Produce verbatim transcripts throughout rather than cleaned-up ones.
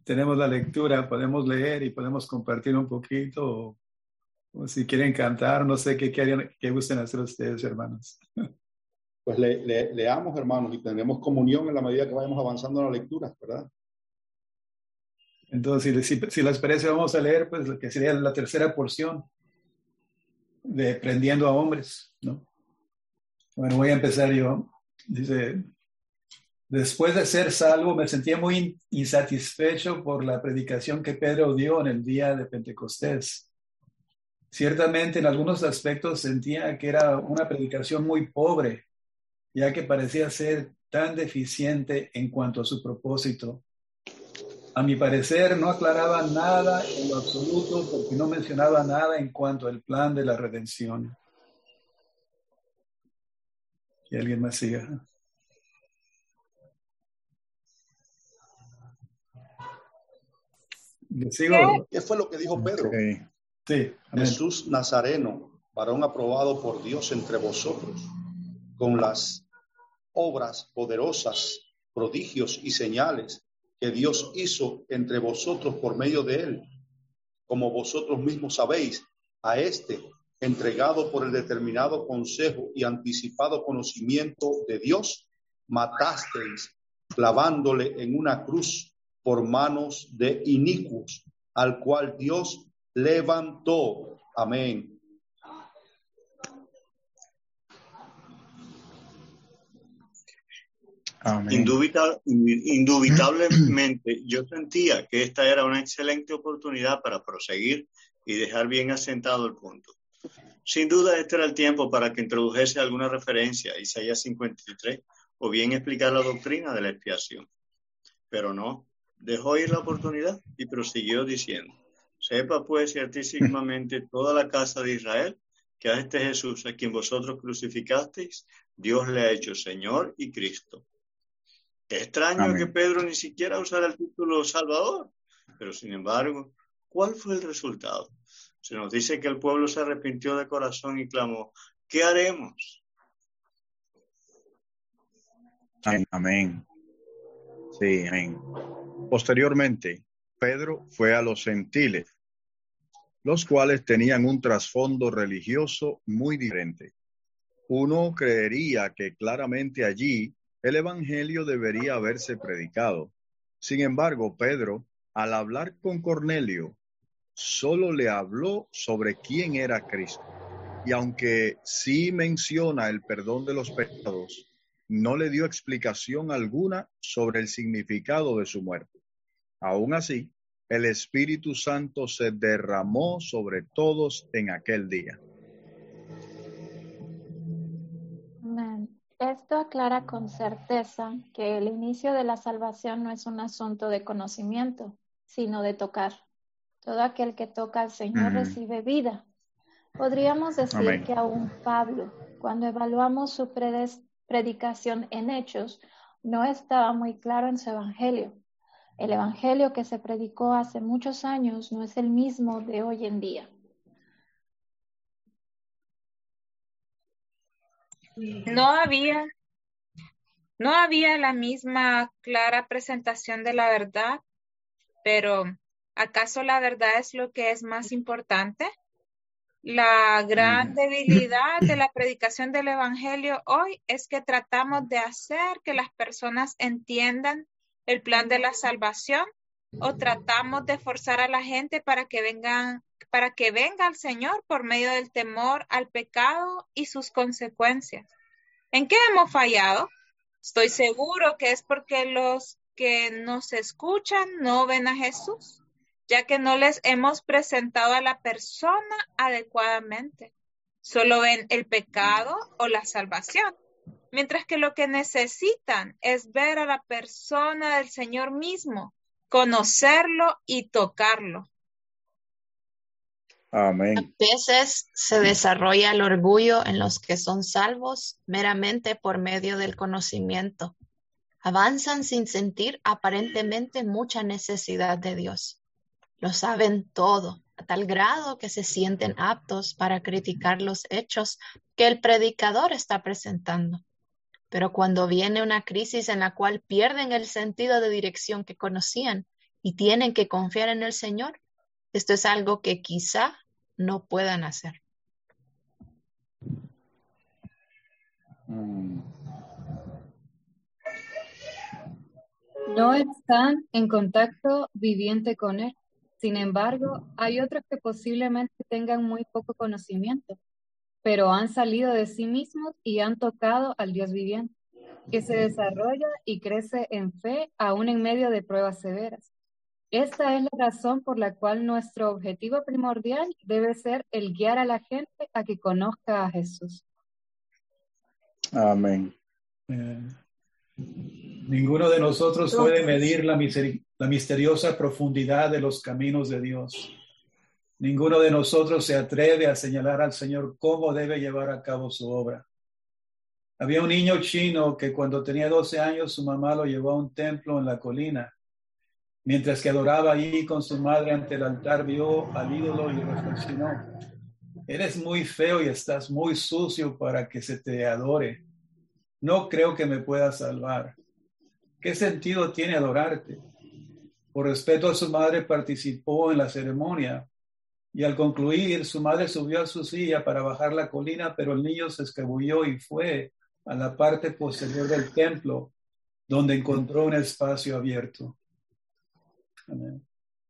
tenemos la lectura, podemos leer y podemos compartir un poquito, o, o si quieren cantar, no sé qué, qué, qué gusten hacer ustedes, hermanos. Pues le, le, leamos, hermanos, y tendremos comunión en la medida que vayamos avanzando en la lectura, ¿verdad? Entonces, si, si, si les parece, vamos a leer pues lo que sería la tercera porción de Prendiendo a Hombres, ¿no? Bueno, voy a empezar yo. Dice: después de ser salvo, me sentía muy insatisfecho por la predicación que Pedro dio en el día de Pentecostés. Ciertamente, en algunos aspectos sentía que era una predicación muy pobre, ya que parecía ser tan deficiente en cuanto a su propósito. A mi parecer, no aclaraba nada en lo absoluto porque no mencionaba nada en cuanto al plan de la redención. Que alguien más siga. ¿Le sigo? ¿Qué fue lo que dijo Pedro? Okay. Sí, amén. Jesús Nazareno, varón aprobado por Dios entre vosotros, con las obras poderosas, prodigios y señales que Dios hizo entre vosotros por medio de él, como vosotros mismos sabéis, a este, entregado por el determinado consejo y anticipado conocimiento de Dios, matasteis, clavándole en una cruz por manos de inicuos, al cual Dios levantó. Amén. Amén. Indubita, indubitablemente, yo sentía que esta era una excelente oportunidad para proseguir y dejar bien asentado el punto. Sin duda, este era el tiempo para que introdujese alguna referencia a Isaías cincuenta y tres o bien explicar la doctrina de la expiación. Pero no, dejó ir la oportunidad y prosiguió diciendo: sepa pues ciertísimamente toda la casa de Israel que a este Jesús, a quien vosotros crucificasteis, Dios le ha hecho Señor y Cristo. Es extraño Amén. Que Pedro ni siquiera usara el título Salvador, pero sin embargo, ¿cuál fue el resultado? Se nos dice que el pueblo se arrepintió de corazón y clamó: ¿qué haremos? Amén. Sí, amén. Posteriormente, Pedro fue a los gentiles, los cuales tenían un trasfondo religioso muy diferente. Uno creería que claramente allí el evangelio debería haberse predicado. Sin embargo, Pedro, al hablar con Cornelio, solo le habló sobre quién era Cristo. Y aunque sí menciona el perdón de los pecados, no le dio explicación alguna sobre el significado de su muerte. Aún así, el Espíritu Santo se derramó sobre todos en aquel día. Amén. Esto aclara con certeza que el inicio de la salvación no es un asunto de conocimiento, sino de tocar. Todo aquel que toca al Señor mm. recibe vida. Podríamos decir Amén. Que aún Pablo, cuando evaluamos su predicación en Hechos, no estaba muy claro en su evangelio. El evangelio que se predicó hace muchos años no es el mismo de hoy en día. No había, no había la misma clara presentación de la verdad, pero ¿acaso la verdad es lo que es más importante? La gran debilidad de la predicación del evangelio hoy es que tratamos de hacer que las personas entiendan el plan de la salvación o tratamos de forzar a la gente para que vengan, para que venga al Señor por medio del temor al pecado y sus consecuencias. ¿En qué hemos fallado? Estoy seguro que es porque los que nos escuchan no ven a Jesús, ya que no les hemos presentado a la persona adecuadamente. Solo ven el pecado o la salvación, mientras que lo que necesitan es ver a la persona del Señor mismo, conocerlo y tocarlo. Amén. A veces se desarrolla el orgullo en los que son salvos meramente por medio del conocimiento. Avanzan sin sentir aparentemente mucha necesidad de Dios. Lo saben todo, a tal grado que se sienten aptos para criticar los hechos que el predicador está presentando. Pero cuando viene una crisis en la cual pierden el sentido de dirección que conocían y tienen que confiar en el Señor, esto es algo que quizá no puedan hacer. Mm. No están en contacto viviente con Él. Sin embargo, hay otros que posiblemente tengan muy poco conocimiento, pero han salido de sí mismos y han tocado al Dios viviente, que se desarrolla y crece en fe aún en medio de pruebas severas. Esta es la razón por la cual nuestro objetivo primordial debe ser el guiar a la gente a que conozca a Jesús. Amén. Eh, ninguno de nosotros puede medir la, miseri- la misteriosa profundidad de los caminos de Dios. Ninguno de nosotros se atreve a señalar al Señor cómo debe llevar a cabo su obra. Había un niño chino que cuando tenía doce años su mamá lo llevó a un templo en la colina. Mientras que adoraba allí con su madre ante el altar, vio al ídolo y reflexionó: eres muy feo y estás muy sucio para que se te adore. No creo que me pueda salvar. ¿Qué sentido tiene adorarte? Por respeto a su madre participó en la ceremonia y al concluir su madre subió a su silla para bajar la colina, pero el niño se escabulló y fue a la parte posterior del templo donde encontró un espacio abierto. Amén.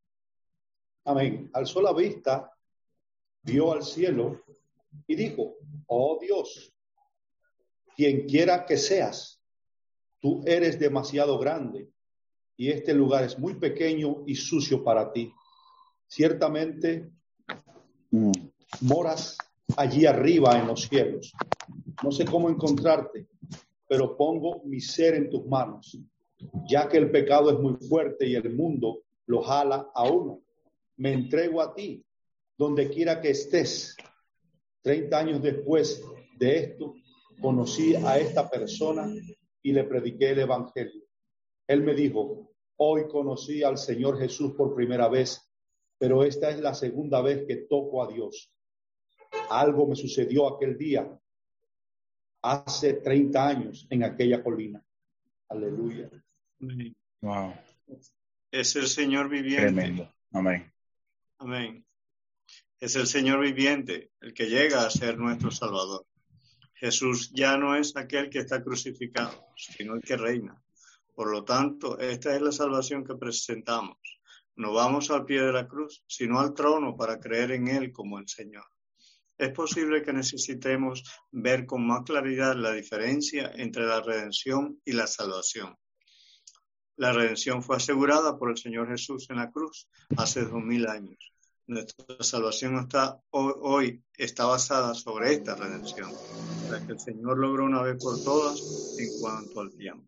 Amén. Alzó la vista, vio al cielo y dijo: oh Dios, quien quiera que seas, tú eres demasiado grande y este lugar es muy pequeño y sucio para ti. Ciertamente mm. moras allí arriba en los cielos. No sé cómo encontrarte, pero pongo mi ser en tus manos, ya que el pecado es muy fuerte y el mundo lo jala a uno. Me entrego a ti, donde quiera que estés. Treinta años después de esto, conocí a esta persona y le prediqué el evangelio. Él me dijo: hoy conocí al Señor Jesús por primera vez, pero esta es la segunda vez que toco a Dios. Algo me sucedió aquel día, hace treinta años, en aquella colina. Aleluya. Wow. Es el Señor viviente. Tremendo. Amén. Amén. Es el Señor viviente el que llega a ser nuestro Salvador. Jesús ya no es aquel que está crucificado, sino el que reina. Por lo tanto, esta es la salvación que presentamos. No vamos al pie de la cruz, sino al trono para creer en Él como el Señor. Es posible que necesitemos ver con más claridad la diferencia entre la redención y la salvación. La redención fue asegurada por el Señor Jesús en la cruz hace dos mil años. Nuestra salvación está, hoy, hoy está basada sobre esta redención, la que el Señor logró una vez por todas en cuanto al tiempo.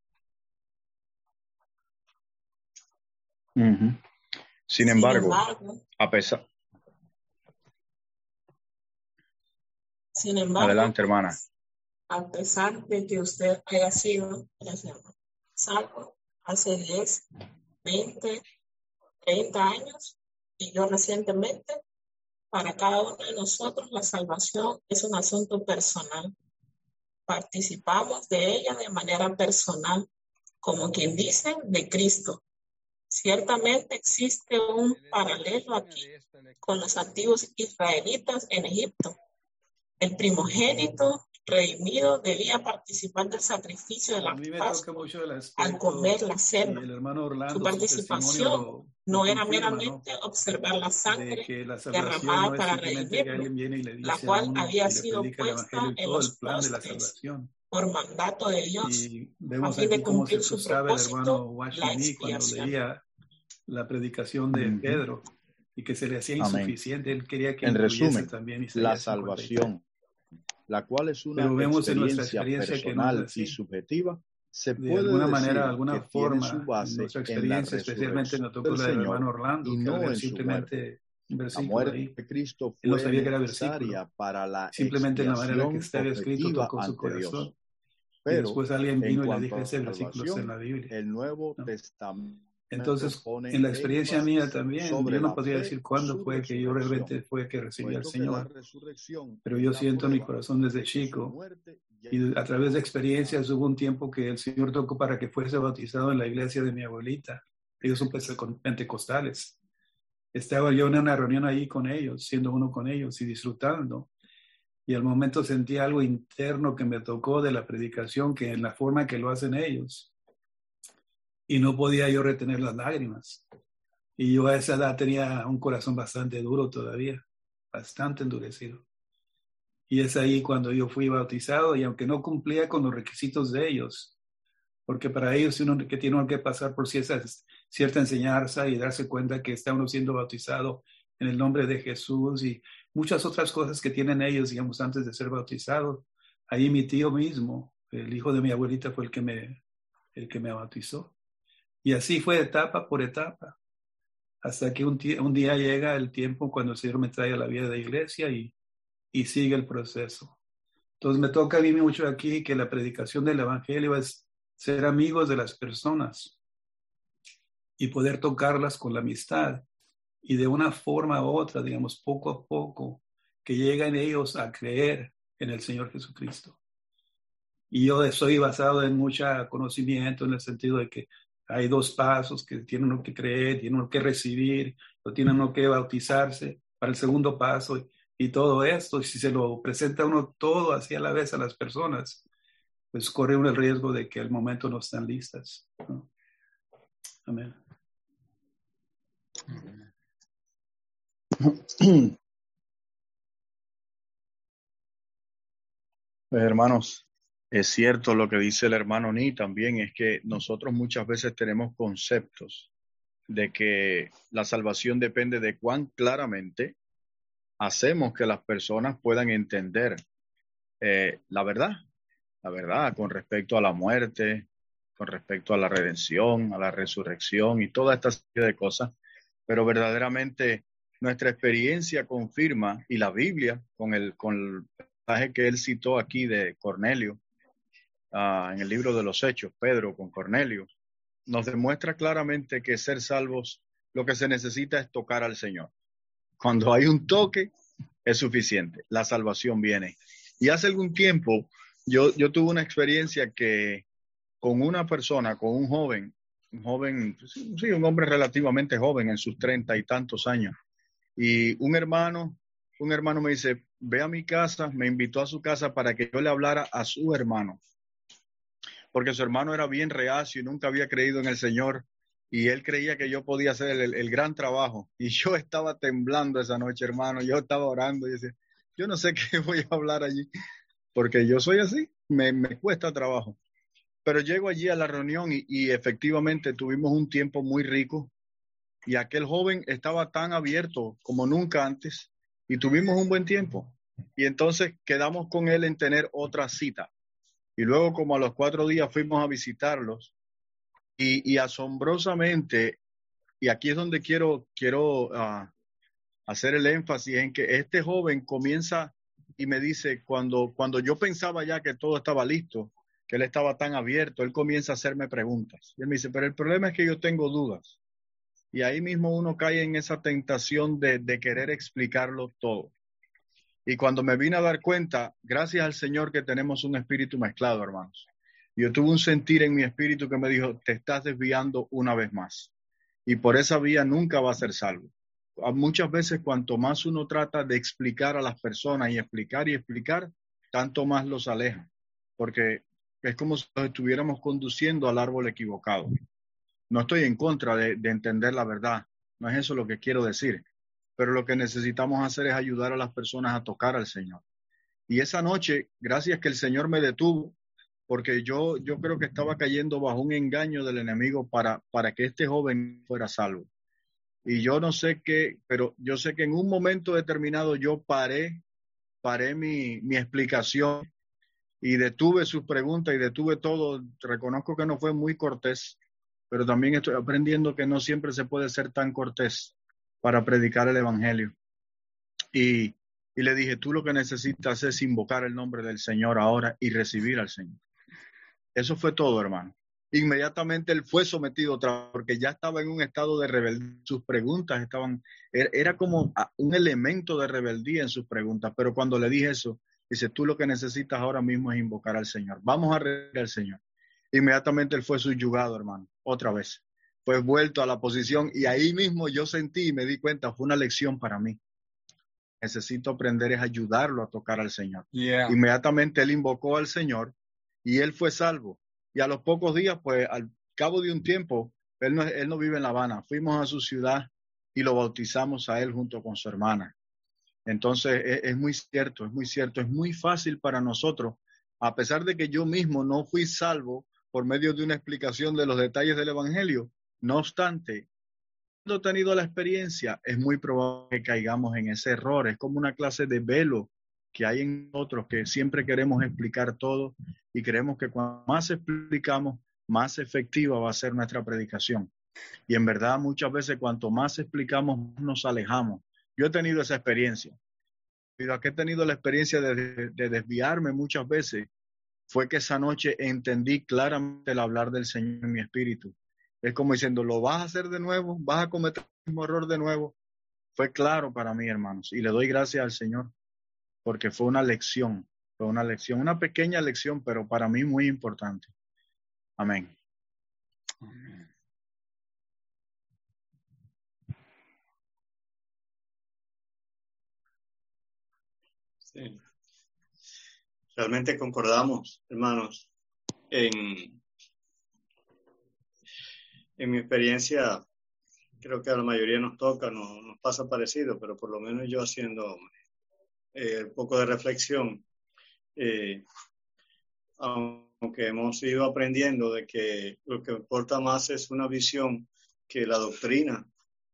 Uh-huh. Sin embargo, Sin embargo, a pesar... Sin embargo, Adelante, hermana. A pesar de que usted haya sido salvo hace diez, veinte, treinta años y yo recientemente, para cada uno de nosotros la salvación es un asunto personal. Participamos de ella de manera personal, como quien dice, de Cristo. Ciertamente existe un paralelo aquí con los antiguos israelitas en Egipto. El primogénito redimido debía participar del sacrificio de la Pascua al comer la cena. Su participación no era meramente observar la sangre derramada para redimirlo, la cual había sido puesta en los postres por mandato de Dios a fin de cumplir su propósito, la expiación. La predicación de uh-huh. Pedro y que se le hacía insuficiente. Amén. Él quería que en resumen también la salvación, la cual es una experiencia, experiencia personal y subjetiva, se de puede alguna decir manera, de alguna que forma, tiene su base nuestra en la experiencia, especialmente nosotros la del hermano Orlando, y que no era en simplemente un la versículo muerte ahí. de Cristo Él no fue sabía que era necesaria versículo. para la Simplemente la manera que estaba expiación escrito tocó su ante corazón. Dios. Pero y después alguien vino en y le dijo, cuanto ese a versículo está en la Biblia. el Nuevo ¿no? Testamento Entonces, pone en la experiencia énfasis mía también, sobre yo no la podría fe decir y cuándo su fue que yo resurrección, realmente fue que recibí al puesto que la Señor. resurrección Pero es yo la siento en mi prueba corazón desde de que su chico, muerte ya y a través de experiencias hubo un tiempo que el Señor tocó para que fuese bautizado en la iglesia de mi abuelita. ellos son pentecostales. Estaba yo en una reunión ahí con ellos, siendo uno con ellos y disfrutando. Y al momento sentí algo interno que me tocó de la predicación, que en la forma que lo hacen ellos. Y no podía yo retener las lágrimas. Y yo a esa edad tenía un corazón bastante duro todavía, bastante endurecido. Y es ahí cuando yo fui bautizado, y aunque no cumplía con los requisitos de ellos, porque para ellos uno que tiene uno que pasar por cierta, cierta enseñanza y darse cuenta que está uno siendo bautizado en el nombre de Jesús y muchas otras cosas que tienen ellos, digamos, antes de ser bautizados. Ahí mi tío mismo, el hijo de mi abuelita, fue el que me, el que me bautizó. Y así fue etapa por etapa, hasta que un, un día llega el tiempo cuando el Señor me trae a la vida de la iglesia y, y sigue el proceso. Entonces me toca a mí mucho aquí que la predicación del evangelio es ser amigos de las personas y poder tocarlas con la amistad y de una forma u otra, digamos, poco a poco, que lleguen ellos a creer en el Señor Jesucristo. Y yo soy basado en mucho conocimiento en el sentido de que hay dos pasos que tiene uno que creer, tiene uno que recibir, o tiene uno que bautizarse para el segundo paso y, y todo esto. Y si se lo presenta uno todo así a la vez a las personas, pues corre uno el riesgo de que al momento no están listas, ¿no? Amén. Pues hermanos, es cierto lo que dice el hermano Ni también, es que nosotros muchas veces tenemos conceptos de que la salvación depende de cuán claramente hacemos que las personas puedan entender eh, la verdad, la verdad con respecto a la muerte, con respecto a la redención, a la resurrección y toda esta serie de cosas, pero verdaderamente nuestra experiencia confirma, y la Biblia, con el, con el pasaje que él citó aquí de Cornelio, uh, en el libro de los Hechos, Pedro con Cornelio, nos demuestra claramente que ser salvos, lo que se necesita es tocar al Señor. Cuando hay un toque, es suficiente, la salvación viene. Y hace algún tiempo, yo, yo tuve una experiencia que con una persona, con un joven, un joven, sí, un hombre relativamente joven, en sus treinta y tantos años, y un hermano, un hermano me dice, ve a mi casa, me invitó a su casa para que yo le hablara a su hermano, porque su hermano era bien reacio y nunca había creído en el Señor, y él creía que yo podía hacer el, el gran trabajo, y yo estaba temblando esa noche, hermano, yo estaba orando, y decía, yo no sé qué voy a hablar allí, porque yo soy así, me, me cuesta trabajo. Pero llego allí a la reunión y, y efectivamente tuvimos un tiempo muy rico y aquel joven estaba tan abierto como nunca antes y tuvimos un buen tiempo. Y entonces quedamos con él en tener otra cita. Y luego como a los cuatro días fuimos a visitarlos y, y asombrosamente, y aquí es donde quiero, quiero uh, hacer el énfasis en que este joven comienza y me dice, cuando, cuando yo pensaba ya que todo estaba listo, que él estaba tan abierto, él comienza a hacerme preguntas. Y él me dice, pero el problema es que yo tengo dudas. Y ahí mismo uno cae en esa tentación de, de querer explicarlo todo. Y cuando me vine a dar cuenta, gracias al Señor que tenemos un espíritu mezclado, hermanos. Yo tuve un sentir en mi espíritu que me dijo, te estás desviando una vez más. Y por esa vía nunca va a ser salvo. Muchas veces cuanto más uno trata de explicar a las personas y explicar y explicar, tanto más los aleja. Porque es como si nos estuviéramos conduciendo al árbol equivocado. No estoy en contra de, de entender la verdad, no es eso lo que quiero decir, pero lo que necesitamos hacer es ayudar a las personas a tocar al Señor. Y esa noche, gracias que el Señor me detuvo, porque yo, yo creo que estaba cayendo bajo un engaño del enemigo para, para que este joven fuera salvo. Y yo no sé qué, pero yo sé que en un momento determinado yo paré, paré mi, mi explicación, y detuve sus preguntas y detuve todo. Reconozco que no fue muy cortés, pero también estoy aprendiendo que no siempre se puede ser tan cortés para predicar el evangelio. Y, y le dije, tú lo que necesitas es invocar el nombre del Señor ahora y recibir al Señor. Eso fue todo, hermano. Inmediatamente él fue sometido otra vez, porque ya estaba en un estado de rebeldía. Sus preguntas estaban, era, era como un elemento de rebeldía en sus preguntas, pero cuando le dije eso, dice, tú lo que necesitas ahora mismo es invocar al Señor. Vamos a recibir al Señor. Inmediatamente él fue subyugado, hermano, otra vez. pues vuelto a la posición, y ahí mismo yo sentí y me di cuenta, fue una lección para mí. Necesito aprender es ayudarlo a tocar al Señor. Yeah. Inmediatamente él invocó al Señor y él fue salvo. Y a los pocos días, pues al cabo de un tiempo, él no, él no vive en La Habana, fuimos a su ciudad y lo bautizamos a él junto con su hermana. Entonces es, es muy cierto, es muy cierto, es muy fácil para nosotros, a pesar de que yo mismo no fui salvo por medio de una explicación de los detalles del Evangelio, no obstante, habiendo tenido la experiencia, es muy probable que caigamos en ese error. Es como una clase de velo que hay en nosotros, que siempre queremos explicar todo y creemos que cuanto más explicamos, más efectiva va a ser nuestra predicación. Y en verdad, muchas veces, cuanto más explicamos, nos alejamos. Yo he tenido esa experiencia. Pero que he tenido la experiencia de, de desviarme muchas veces, fue que esa noche entendí claramente el hablar del Señor en mi espíritu. Es como diciendo, ¿lo vas a hacer de nuevo? ¿Vas a cometer el mismo error de nuevo? Fue claro para mí, hermanos, y le doy gracias al Señor, porque fue una lección, fue una lección, una pequeña lección, pero para mí muy importante. Amén. Amén. Sí. Realmente concordamos, hermanos, en, en mi experiencia. Creo que a la mayoría nos toca, nos, nos pasa parecido, pero por lo menos yo haciendo eh, un poco de reflexión, eh, aunque hemos ido aprendiendo de que lo que importa más es una visión que la doctrina,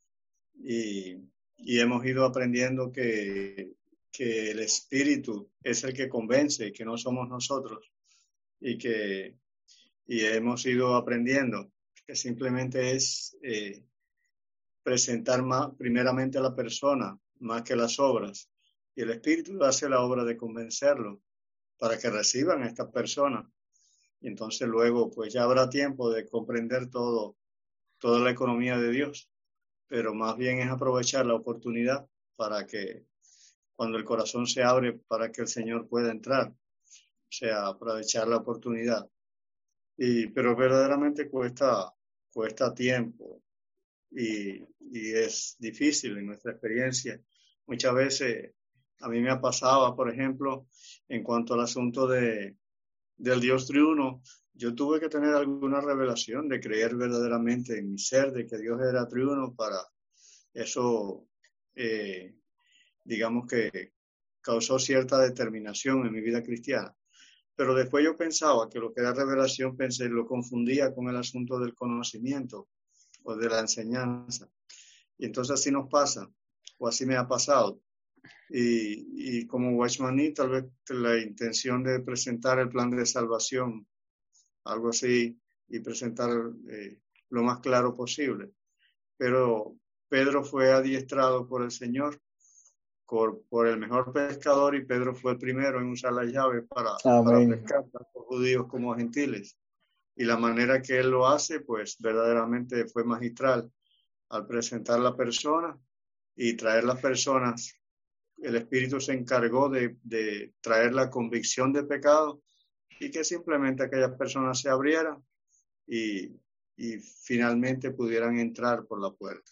y, y hemos ido aprendiendo que, que el Espíritu es el que convence, que no somos nosotros, y que y hemos ido aprendiendo que simplemente es eh, presentar más, primeramente a la persona, más que las obras. Y el Espíritu hace la obra de convencerlo para que reciban a esta persona. Y entonces luego, pues ya habrá tiempo de comprender todo, toda la economía de Dios. Pero más bien es aprovechar la oportunidad para que cuando el corazón se abre para que el Señor pueda entrar. O sea, aprovechar la oportunidad. Y, pero verdaderamente cuesta, cuesta tiempo. Y, y es difícil en nuestra experiencia. Muchas veces a mí me ha pasado, por ejemplo, en cuanto al asunto de, del Dios triuno, yo tuve que tener alguna revelación de creer verdaderamente en mi ser, de que Dios era triuno, para eso, eh, digamos que causó cierta determinación en mi vida cristiana. Pero después yo pensaba que lo que era revelación, pensé, lo confundía con el asunto del conocimiento o de la enseñanza. Y entonces así nos pasa, o así me ha pasado. Y, y como Watchmaní, tal vez la intención de presentar el plan de salvación, algo así, y presentar eh, lo más claro posible. Pero Pedro fue adiestrado por el Señor, por, por el mejor pescador, y Pedro fue el primero en usar la llave para, para pescar, tanto judíos como gentiles. Y la manera que él lo hace, pues verdaderamente fue magistral al presentar la persona y traer las personas. El Espíritu se encargó de, de traer la convicción de pecado y que simplemente aquellas personas se abrieran y, y finalmente pudieran entrar por la puerta.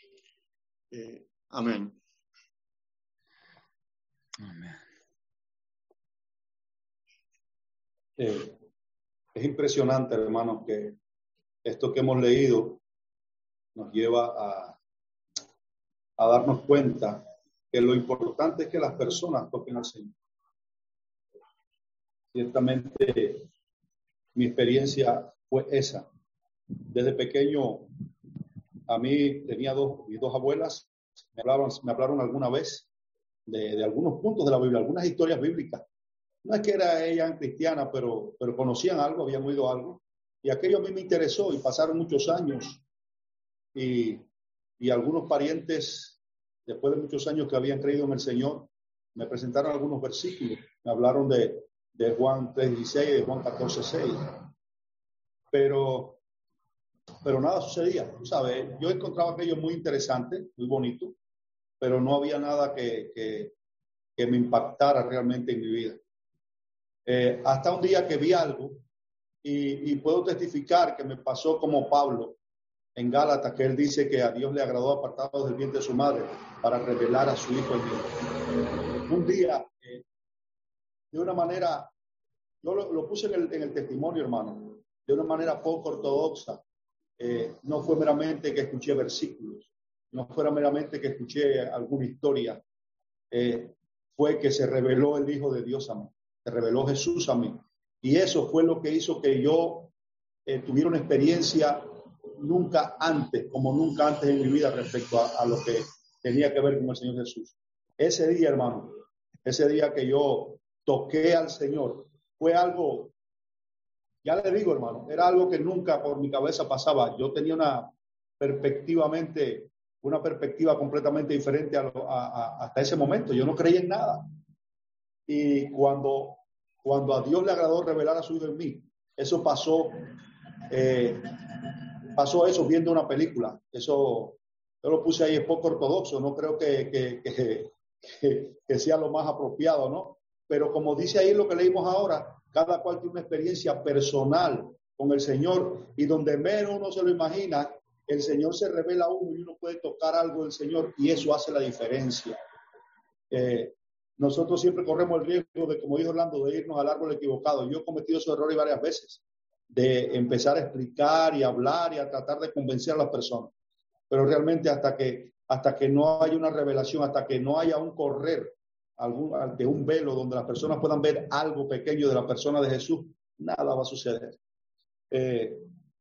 Eh, amén. Amén. Eh, es impresionante, hermanos, que esto que hemos leído nos lleva a, a darnos cuenta que lo importante es que las personas toquen al Señor. Ciertamente, mi experiencia fue esa. Desde pequeño, a mí tenía dos, mis dos abuelas, me hablaron, me hablaron alguna vez de, de algunos puntos de la Biblia, algunas historias bíblicas. No es que era ella cristiana, pero, pero conocían algo, habían oído algo. Y aquello a mí me interesó y pasaron muchos años. Y, y algunos parientes, después de muchos años que habían creído en el Señor, me presentaron algunos versículos. Me hablaron de, de Juan tres dieciséis y de Juan catorce seis. Pero, pero nada sucedía. Tú sabes, yo encontraba aquello muy interesante, muy bonito, pero no había nada que, que, que me impactara realmente en mi vida. Eh, hasta un día que vi algo y, y puedo testificar que me pasó como Pablo en Gálatas, que él dice que a Dios le agradó apartados del vientre de su madre para revelar a su Hijo en mí. Un día, eh, de una manera, yo lo, lo puse en el, en el testimonio, hermano, de una manera poco ortodoxa. Eh, no fue meramente que escuché versículos, no fue meramente que escuché alguna historia, eh, fue que se reveló el Hijo de Dios a mí, se reveló Jesús a mí. Y eso fue lo que hizo que yo eh, tuviera una experiencia nunca antes, como nunca antes en mi vida respecto a, a lo que tenía que ver con el Señor Jesús. Ese día, hermano, ese día que yo toqué al Señor, fue algo, ya le digo, hermano, era algo que nunca por mi cabeza pasaba. Yo tenía una perspectivamente, una perspectiva completamente diferente a lo, a, a, hasta ese momento. Yo no creía en nada. Y cuando, cuando a Dios le agradó revelar a su Hijo en mí, eso pasó, eh, pasó eso viendo una película. Eso yo lo puse ahí, es poco ortodoxo, no creo que, que, que, que, que sea lo más apropiado, ¿no? Pero como dice ahí lo que leímos ahora, cada cual tiene una experiencia personal con el Señor, y donde menos uno se lo imagina, el Señor se revela a uno y uno puede tocar algo del Señor, y eso hace la diferencia. Eh, nosotros siempre corremos el riesgo de, como dijo Orlando, de irnos al árbol equivocado. Yo he cometido esos errores varias veces, de empezar a explicar y hablar y a tratar de convencer a las personas. Pero realmente hasta que, hasta que no haya una revelación, hasta que no haya un correr algún, de un velo donde las personas puedan ver algo pequeño de la persona de Jesús, nada va a suceder. Eh,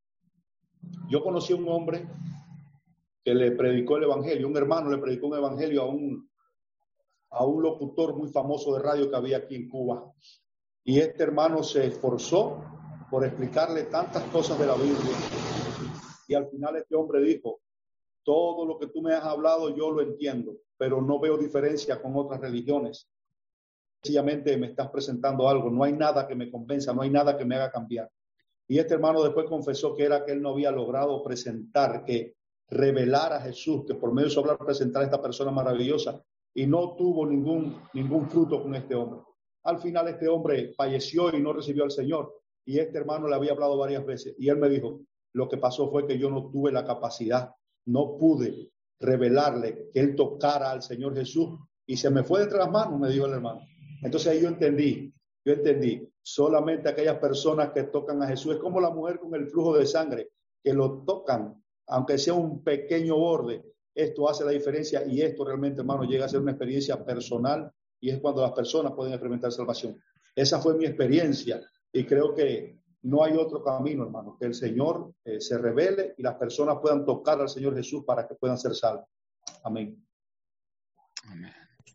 yo conocí a un hombre que le predicó el evangelio, un hermano le predicó un evangelio a un, a un locutor muy famoso de radio que había aquí en Cuba. Y este hermano se esforzó por explicarle tantas cosas de la Biblia. Y al final este hombre dijo: todo lo que tú me has hablado yo lo entiendo, pero no veo diferencia con otras religiones. Sencillamente me estás presentando algo, no hay nada que me convenza, no hay nada que me haga cambiar. Y este hermano después confesó que era que él no había logrado presentar, que revelar a Jesús, que por medio de su hablar presentar a esta persona maravillosa, y no tuvo ningún, ningún fruto con este hombre. Al final este hombre falleció y no recibió al Señor, y este hermano le había hablado varias veces, y él me dijo: lo que pasó fue que yo no tuve la capacidad, no pude revelarle que él tocara al Señor Jesús, y se me fue de entre las manos, me dijo el hermano. Entonces ahí yo entendí, yo entendí, solamente aquellas personas que tocan a Jesús, es como la mujer con el flujo de sangre, que lo tocan, aunque sea un pequeño borde, esto hace la diferencia, y esto realmente, hermano, llega a ser una experiencia personal, y es cuando las personas pueden experimentar salvación. Esa fue mi experiencia, y creo que no hay otro camino, hermano, que el Señor eh, se revele y las personas puedan tocar al Señor Jesús para que puedan ser salvos. Amén. Amén.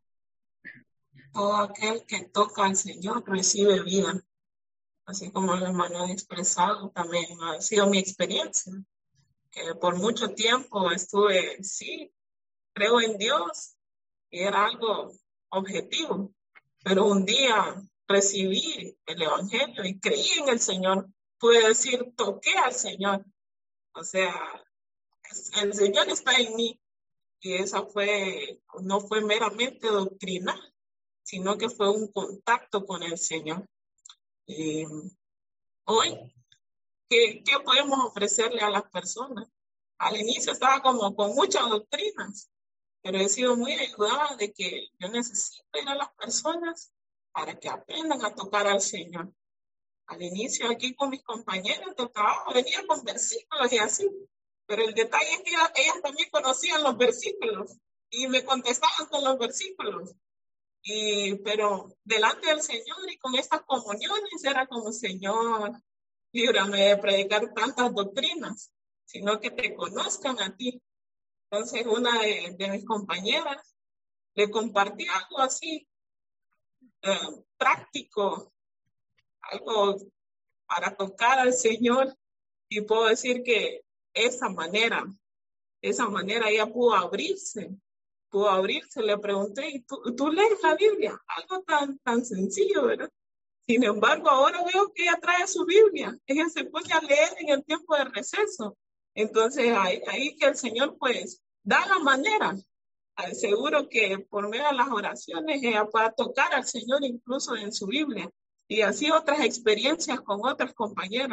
Todo aquel que toca al Señor recibe vida. Así como el hermano ha expresado, también ha sido mi experiencia. Que por mucho tiempo estuve, sí, creo en Dios, y era algo objetivo. Pero un día recibí el evangelio y creí en el Señor. Pude decir, toqué al Señor. O sea, el Señor está en mí. Y esa fue, no fue meramente doctrinal, sino que fue un contacto con el Señor. Y hoy, ¿qué, qué podemos ofrecerle a las personas? Al inicio estaba como con muchas doctrinas, pero he sido muy ayudada de que yo necesito ir a las personas para que aprendan a tocar al Señor. Al inicio aquí con mis compañeros de trabajo venía con versículos y así, pero el detalle es que ellas, ellas también conocían los versículos y me contestaban con los versículos. Y, pero delante del Señor y con estas comuniones era como: Señor, líbrame de predicar tantas doctrinas, sino que te conozcan a ti. Entonces una de, de mis compañeras le compartí algo así, eh, práctico, algo para tocar al Señor, y puedo decir que esa manera, esa manera ella pudo abrirse, pudo abrirse. Le pregunté: ¿y tú, tú lees la Biblia? Algo tan, tan sencillo, ¿verdad? Sin embargo, ahora veo que ella trae su Biblia, ella se pone a leer en el tiempo de receso. Entonces ahí, ahí que el Señor pues da la manera. Seguro que por medio de las oraciones ella pueda tocar al Señor incluso en su Biblia. Y así otras experiencias con otras compañeras.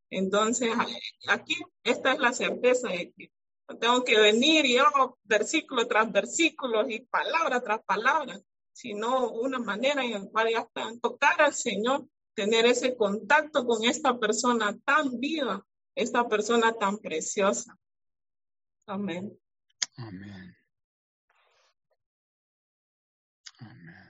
Entonces, aquí esta es la certeza de que no tengo que venir y hago versículo tras versículo y palabra tras palabra, sino una manera en la cual ya están tocar al Señor, tener ese contacto con esta persona tan viva, esta persona tan preciosa. Amén. Amén. Amén.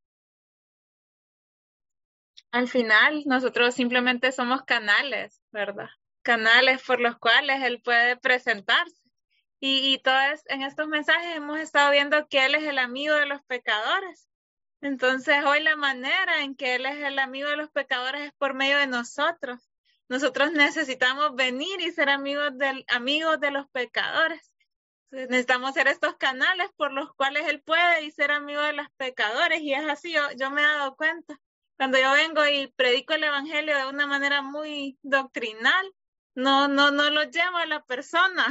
Al final, nosotros simplemente somos canales, ¿verdad? Canales por los cuales Él puede presentarse. Y, y todos en estos mensajes hemos estado viendo que Él es el amigo de los pecadores. Entonces, hoy la manera en que Él es el amigo de los pecadores es por medio de nosotros. Nosotros necesitamos venir y ser amigos, del, amigos de los pecadores. Entonces, necesitamos ser estos canales por los cuales Él puede y ser amigo de los pecadores. Y es así, yo, yo me he dado cuenta. Cuando yo vengo y predico el evangelio de una manera muy doctrinal, no, no, no lo llevo a la persona,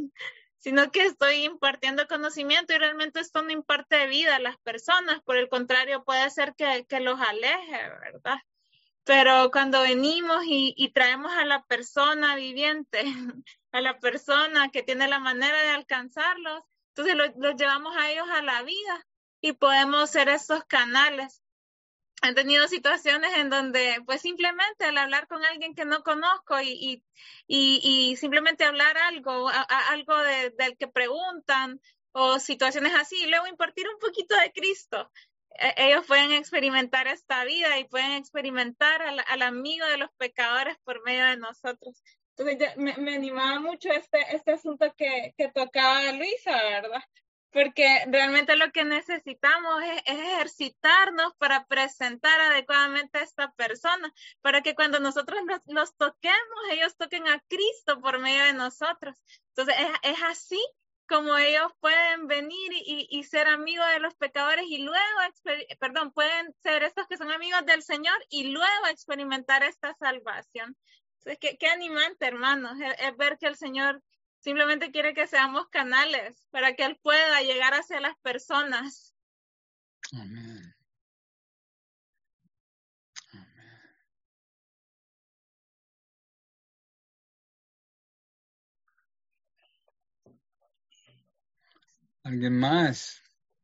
sino que estoy impartiendo conocimiento y realmente esto no imparte vida a las personas. Por el contrario, puede ser que, que los aleje, ¿verdad? Pero cuando venimos y, y traemos a la persona viviente, a la persona que tiene la manera de alcanzarlos, entonces los, los llevamos a ellos a la vida y podemos ser esos canales. Han tenido situaciones en donde pues simplemente al hablar con alguien que no conozco y, y, y, y simplemente hablar algo, a, a, algo de, del que preguntan o situaciones así, y luego impartir un poquito de Cristo. Eh, ellos pueden experimentar esta vida y pueden experimentar al, al amigo de los pecadores por medio de nosotros. Entonces ya, me, me animaba mucho este, este asunto que, que tocaba Luisa, ¿verdad? Porque realmente lo que necesitamos es, es ejercitarnos para presentar adecuadamente a esta persona, para que cuando nosotros los, los toquemos, ellos toquen a Cristo por medio de nosotros. Entonces es, es así como ellos pueden venir y, y ser amigos de los pecadores y luego, perdón, pueden ser estos que son amigos del Señor y luego experimentar esta salvación. Entonces, qué, qué animante, hermanos, es, es ver que el Señor simplemente quiere que seamos canales para que Él pueda llegar hacia las personas. Amén. Amén. ¿Alguien más?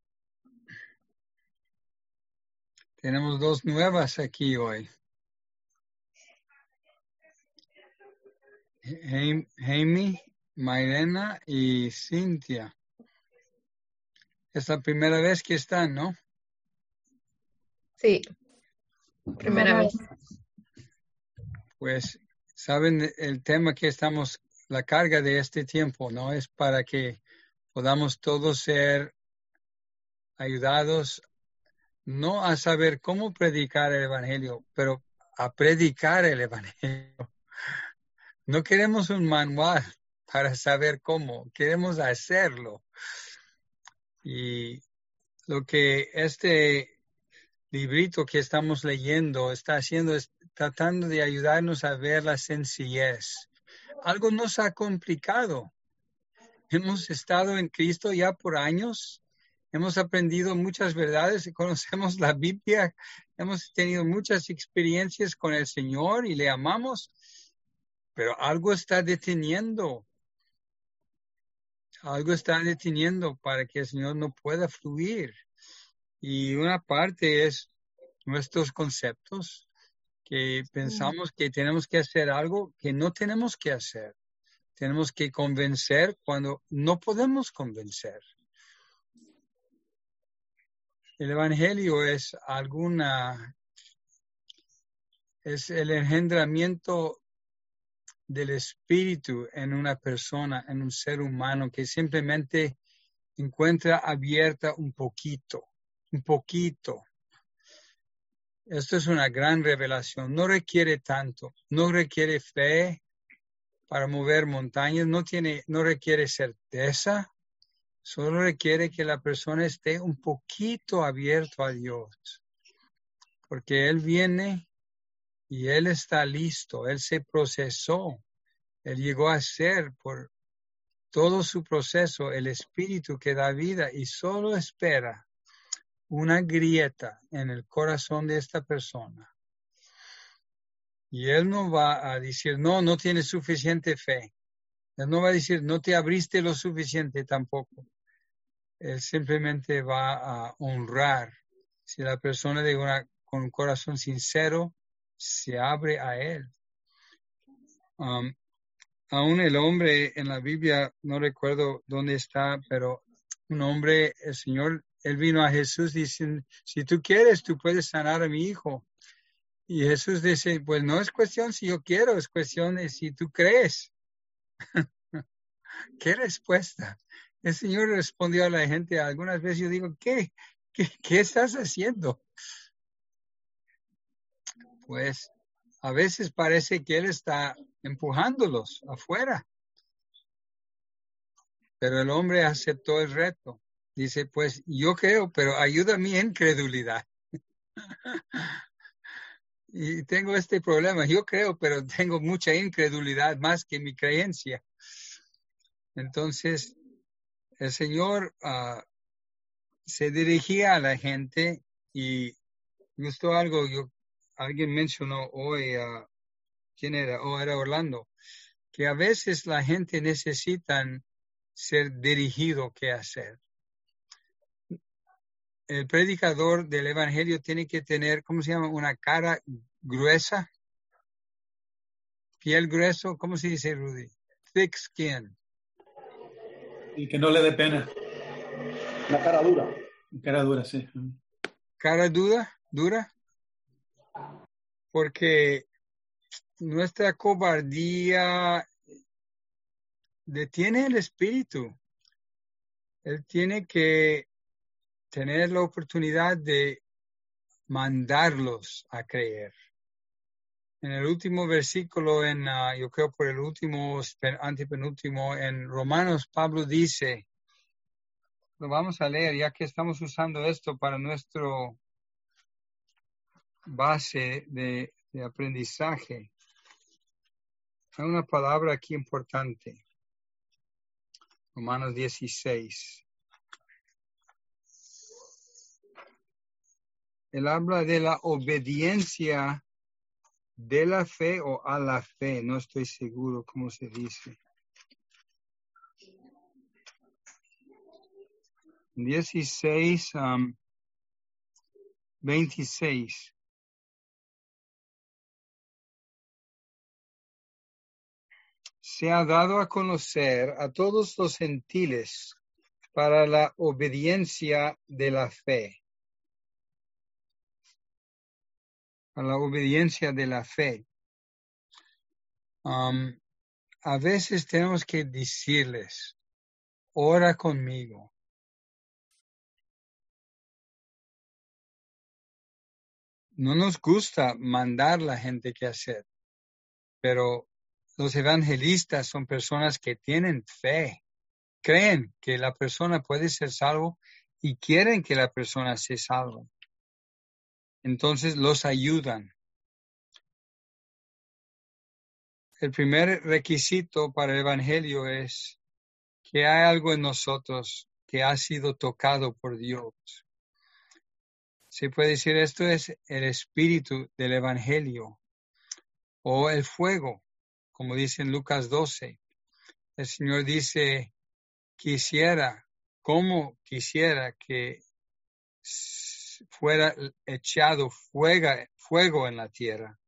Tenemos dos nuevas aquí hoy. Jaime, Mairena y Cintia. Es la primera vez que están, ¿no? Sí, primera vez. Pues saben el tema que estamos, la carga de este tiempo, ¿no? Es para que podamos todos ser ayudados, no a saber cómo predicar el evangelio, pero a predicar el evangelio. No queremos un manual para saber cómo, queremos hacerlo. Y lo que este librito que estamos leyendo está haciendo es tratando de ayudarnos a ver la sencillez. Algo nos ha complicado. Hemos estado en Cristo ya por años, hemos aprendido muchas verdades y conocemos la Biblia, hemos tenido muchas experiencias con el Señor y le amamos, pero algo está deteniendo. Algo está deteniendo para que el Señor no pueda fluir. Y una parte es nuestros conceptos, que pensamos que tenemos que hacer algo que no tenemos que hacer. Tenemos que convencer cuando no podemos convencer. El Evangelio es alguna, es el engendramiento del Espíritu en una persona, en un ser humano que simplemente encuentra abierta un poquito, un poquito. Esto es una gran revelación. No requiere tanto, no requiere fe para mover montañas, no tiene, no requiere certeza, solo requiere que la persona esté un poquito abierto a Dios, porque Él viene y Él está listo, Él se procesó, Él llegó a ser por todo su proceso el Espíritu que da vida y solo espera una grieta en el corazón de esta persona. Y Él no va a decir, no, no tienes suficiente fe. Él no va a decir, no te abriste lo suficiente tampoco. Él simplemente va a honrar. Si la persona de una, con un corazón sincero se abre a Él. Um, aún el hombre en la Biblia, no recuerdo dónde está, pero un hombre, el Señor, Él vino a Jesús diciendo, si tú quieres, tú puedes sanar a mi hijo. Y Jesús dice, pues no es cuestión si yo quiero, es cuestión de si tú crees. ¿Qué respuesta? El Señor respondió a la gente, algunas veces yo digo, ¿qué? ¿Qué, qué estás haciendo? Pues a veces parece que Él está empujándolos afuera. Pero el hombre aceptó el reto. Dice, pues yo creo, pero ayuda mi incredulidad. Y tengo este problema. Yo creo, pero tengo mucha incredulidad más que mi creencia. Entonces, el Señor uh, se dirigía a la gente y gustó algo. Yo, alguien mencionó hoy, uh, ¿quién era? Oh, era Orlando, que a veces la gente necesita ser dirigido qué hacer. El predicador del evangelio tiene que tener, ¿cómo se llama? Una cara gruesa, piel grueso, ¿cómo se dice, Rudy? Thick skin. Y que no le dé pena. Una cara dura. Cara dura, sí. Cara dura, dura, porque nuestra cobardía detiene el espíritu. Él tiene que tener la oportunidad de mandarlos a creer. En el último versículo, en uh, yo creo por el último, antepenúltimo, en Romanos, Pablo dice, lo vamos a leer ya que estamos usando esto para nuestro base de, de aprendizaje. Hay una palabra aquí importante. Romanos dieciséis. Él habla de la obediencia de la fe o a la fe. No estoy seguro cómo se dice. dieciséis, um, veintiséis. Se ha dado a conocer a todos los gentiles para la obediencia de la fe. A la obediencia de la fe. Um, a veces tenemos que decirles, ora conmigo. No nos gusta mandar a la gente qué hacer, pero los evangelistas son personas que tienen fe, creen que la persona puede ser salvo y quieren que la persona se salve. Entonces los ayudan. El primer requisito para el evangelio es que hay algo en nosotros que ha sido tocado por Dios. Se puede decir esto es el espíritu del evangelio o el fuego, como dice en Lucas doce. El Señor dice, quisiera, como quisiera que fuera echado fuego, fuego en la tierra.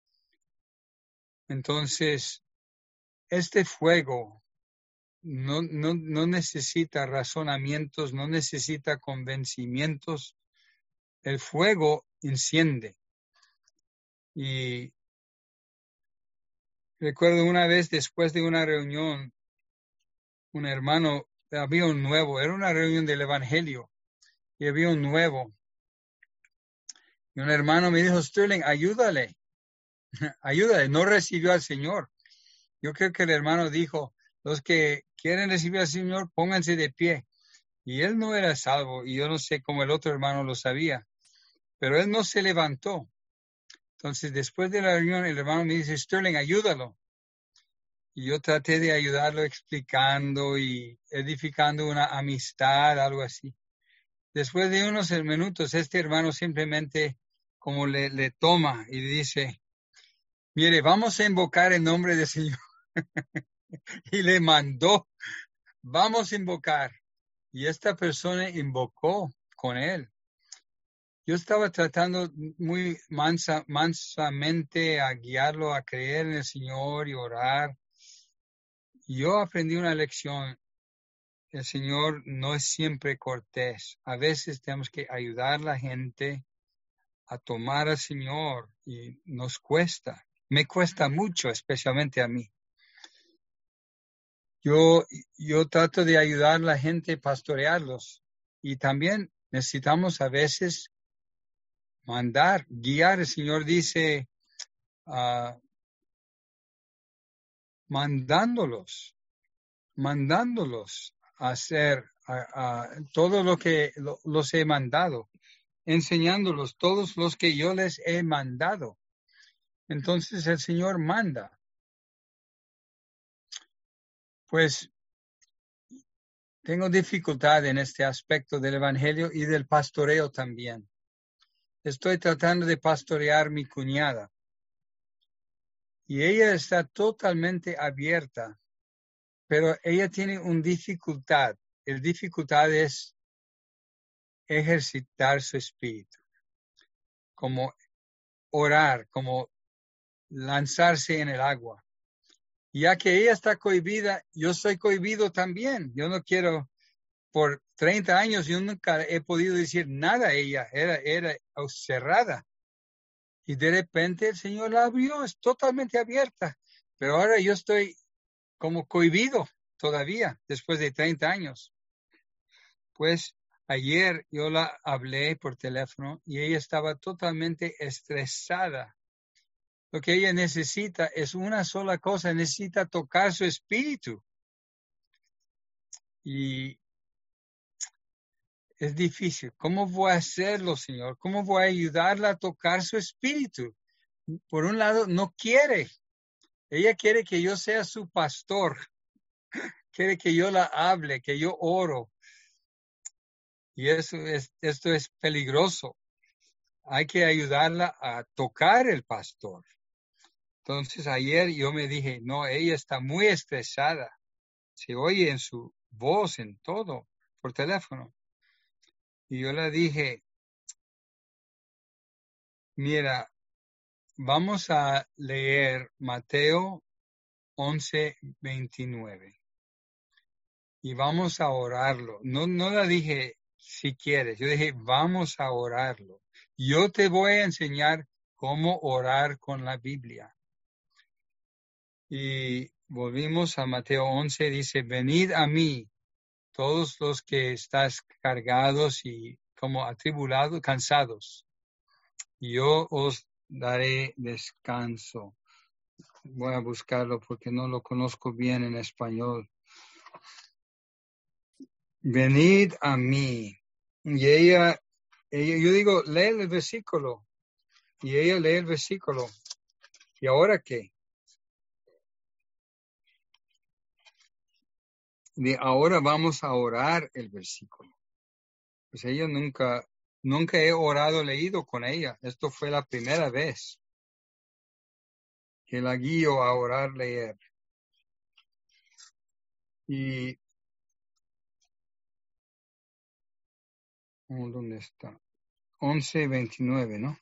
Entonces, este fuego no, no, no necesita razonamientos, no necesita convencimientos. El fuego enciende. Y recuerdo una vez después de una reunión, un hermano, había un nuevo, era una reunión del evangelio, y había un nuevo. Y un hermano me dijo, Sterling, ayúdale, ayúdale, no recibió al Señor. Yo creo que el hermano dijo, los que quieren recibir al Señor, pónganse de pie. Y él no era salvo, y yo no sé cómo el otro hermano lo sabía, pero él no se levantó. Entonces, después de la reunión, el hermano me dice, Sterling, ayúdalo. Y yo traté de ayudarlo explicando y edificando una amistad, algo así. Después de unos minutos, este hermano simplemente como le, le toma y dice, Mire, vamos a invocar el nombre del Señor. Y le mandó, vamos a invocar. Y esta persona invocó con él. Yo estaba tratando muy mansa, mansamente a guiarlo a creer en el Señor y orar. Yo aprendí una lección. El Señor no es siempre cortés. A veces tenemos que ayudar a la gente a tomar al Señor y nos cuesta. Me cuesta mucho, especialmente a mí. Yo, yo trato de ayudar a la gente a pastorearlos y también necesitamos a veces mandar, guiar. El Señor dice, uh, mandándolos, mandándolos a hacer a, a, todo lo que lo, los he mandado, enseñándolos todos los que yo les he mandado. Entonces el Señor manda. Pues tengo dificultad en este aspecto del evangelio y del pastoreo también. Estoy tratando de pastorear mi cuñada y ella está totalmente abierta, pero ella tiene una dificultad. La dificultad es ejercitar su espíritu, como orar, como lanzarse en el agua. Ya que ella está cohibida, yo soy cohibido también. Yo no quiero, por treinta años, yo nunca he podido decir nada a ella, era, era cerrada. Y de repente el Señor la abrió, es totalmente abierta. Pero ahora yo estoy como cohibido todavía, después de treinta años. Pues ayer yo la hablé por teléfono y ella estaba totalmente estresada. Lo que ella necesita es una sola cosa, necesita tocar su espíritu. Y es difícil. ¿Cómo voy a hacerlo, Señor? ¿Cómo voy a ayudarla a tocar su espíritu? Por un lado, no quiere. Ella quiere que yo sea su pastor. Quiere que yo la hable, que yo oro. Y eso es, esto es peligroso. Hay que ayudarla a tocar el pastor. Entonces ayer yo me dije, no, ella está muy estresada. Se oye en su voz, en todo, por teléfono. Y yo le dije, mira, vamos a leer Mateo once, veintinueve. Y vamos a orarlo. No, no le dije, si quieres. Yo dije, vamos a orarlo. Yo te voy a enseñar cómo orar con la Biblia. Y volvimos a Mateo once, dice, venid a mí, todos los que estás cargados y como atribulados, cansados. Y yo os daré descanso. Voy a buscarlo porque no lo conozco bien en español. Venid a mí. Y ella, ella, yo digo, lee el versículo. Y ella lee el versículo. ¿Y ahora qué? De ahora vamos a orar el versículo. Pues ella nunca, nunca he orado leído con ella. Esto fue la primera vez que la guío a orar leer. Y ¿dónde está? once veintinueve, ¿no?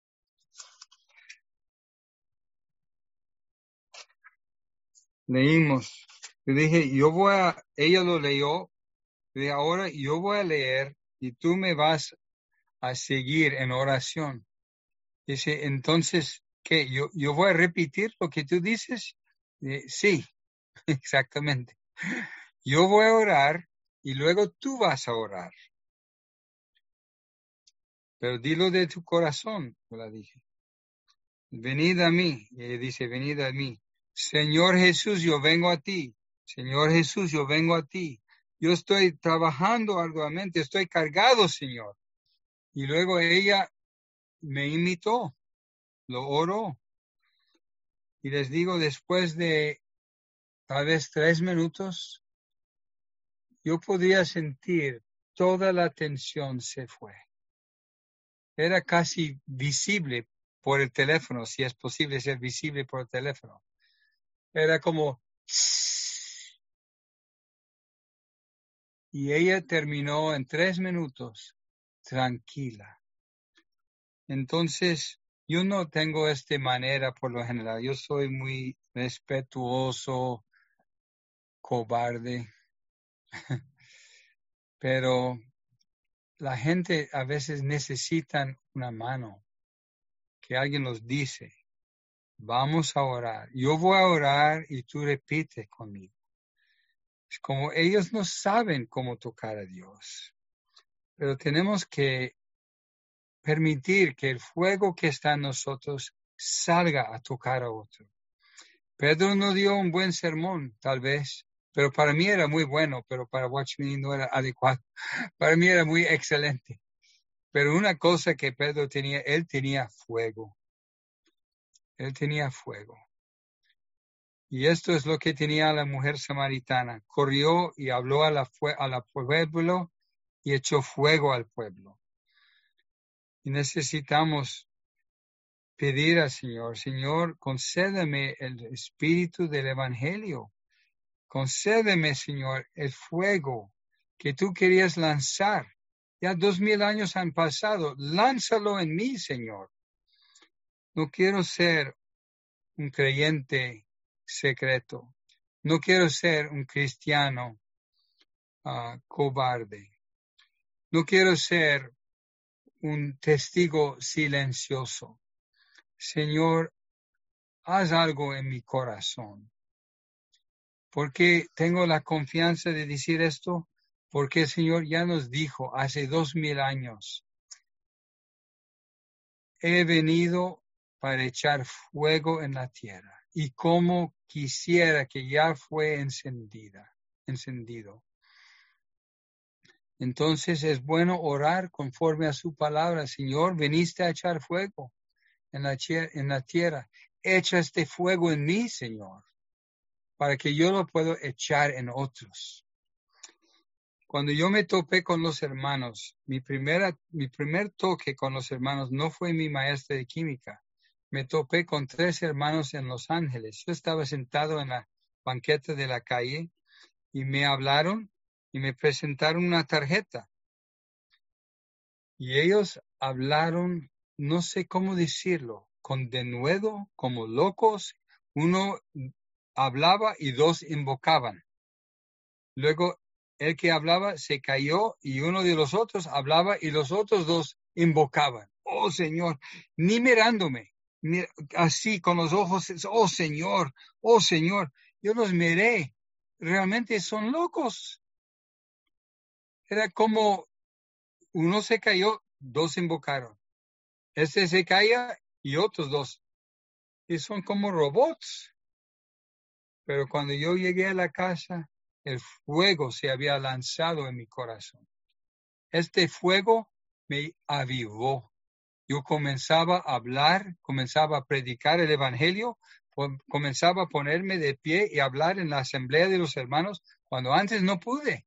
Leímos. Yo dije, yo voy a, ella lo leyó, de ahora yo voy a leer y tú me vas a seguir en oración. Dice, entonces, ¿qué? ¿Yo, yo voy a repetir lo que tú dices? Eh, sí, exactamente. Yo voy a orar y luego tú vas a orar. Pero dilo de tu corazón, yo la dije. Venid a mí. Y ella dice, venid a mí. Señor Jesús, yo vengo a ti. Señor Jesús, yo vengo a ti. Yo estoy trabajando arduamente, estoy cargado, Señor. Y luego ella me imitó, lo oró. Y les digo, después de tal vez tres minutos, yo podía sentir toda la tensión se fue. Era casi visible por el teléfono, si es posible ser visible por el teléfono. Era como... Y ella terminó en tres minutos, tranquila. Entonces, yo no tengo esta manera por lo general. Yo soy muy respetuoso, cobarde. Pero la gente a veces necesitan una mano, que alguien nos dice, vamos a orar. Yo voy a orar y tú repites conmigo. Es como ellos no saben cómo tocar a Dios, pero tenemos que permitir que el fuego que está en nosotros salga a tocar a otro. Pedro no dio un buen sermón, tal vez, pero para mí era muy bueno, pero para Watchman no era adecuado. Para mí era muy excelente. Pero una cosa que Pedro tenía, él tenía fuego. Él tenía fuego. Y esto es lo que tenía la mujer samaritana. Corrió y habló a la, a la pueblo y echó fuego al pueblo. Y necesitamos pedir al Señor, Señor, concédeme el espíritu del evangelio. Concédeme, Señor, el fuego que tú querías lanzar. Ya dos mil años han pasado. Lánzalo en mí, Señor. No quiero ser un creyente secreto. No quiero ser un cristiano uh, cobarde. No quiero ser un testigo silencioso. Señor, haz algo en mi corazón. ¿Por qué tengo la confianza de decir esto? Porque el Señor ya nos dijo hace dos mil años, he venido para echar fuego en la tierra. Y como quisiera que ya fue encendida, encendido. Entonces es bueno orar conforme a su palabra. Señor, veniste a echar fuego en la, en la tierra. Echa este fuego en mí, Señor, para que yo lo pueda echar en otros. Cuando yo me topé con los hermanos, mi, primera, mi primer toque con los hermanos no fue mi maestra de química. Me topé con tres hermanos en Los Ángeles. Yo estaba sentado en la banqueta de la calle y me hablaron y me presentaron una tarjeta. Y ellos hablaron, no sé cómo decirlo, con denuedo, como locos. Uno hablaba y dos invocaban. Luego el que hablaba se cayó y uno de los otros hablaba y los otros dos invocaban. Oh, Señor, ni mirándome. Así con los ojos, oh Señor, oh Señor, yo los miré, realmente son locos. Era como uno se cayó, dos invocaron. Este se caía y otros dos. Y son como robots. Pero cuando yo llegué a la casa, el fuego se había lanzado en mi corazón. Este fuego me avivó. Yo comenzaba a hablar, comenzaba a predicar el evangelio, comenzaba a ponerme de pie y hablar en la asamblea de los hermanos cuando antes no pude.